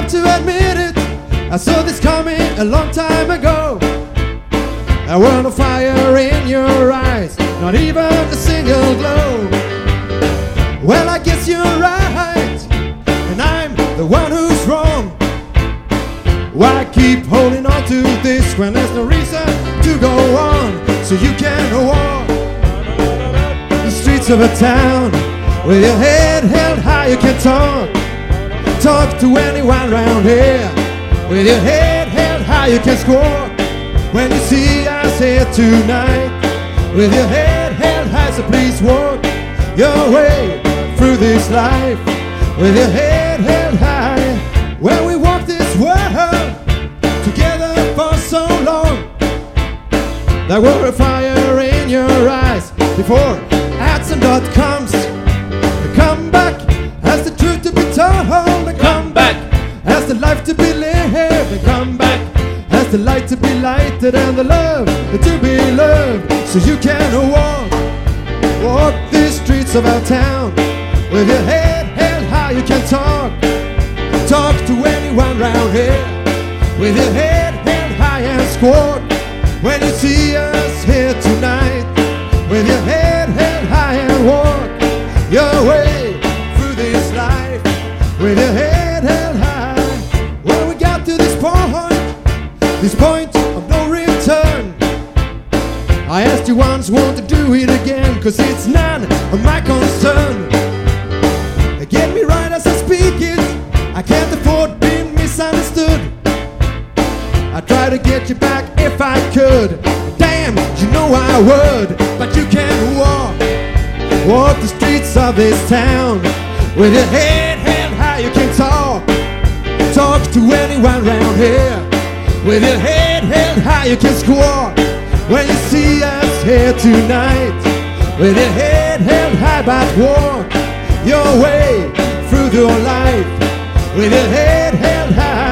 to admit it, I saw this coming a long time ago. A world of fire in your eyes, not even a single glow. Well, I guess you're right, and I'm the one who's wrong. Why keep holding on to this when there's no reason to go on? So you can walk the streets of a town with your head held high. You can talk to anyone around here. With your head held high, you can squawk when you see us here tonight. With your head held high, so please walk your way through this life. With your head held high, when we walk this world together for so long. There were a fire in your eyes before ads and .coms. The comeback has the truth to be told. The comeback has the life to be lived. The comeback has the light to be lighted and the love to be loved. So you can walk these streets of our town. With your head held high, you can talk to anyone round here. With your head held high and squawk when you see us here tonight. With your head held high and walk your way through this life. With your head held high. When we got to this point of no return, I asked you once, won't you do it again? Cause it's none of my concern. Get me right as I speak it, I can't afford being misunderstood. I try to get you back if I could. Damn, you know I would. But you can walk the streets of this town. With your head held high, you can talk to anyone round here. With your head held high, you can squawk when you see us here tonight. With your head held high, but walk your way through your life. With your head held high.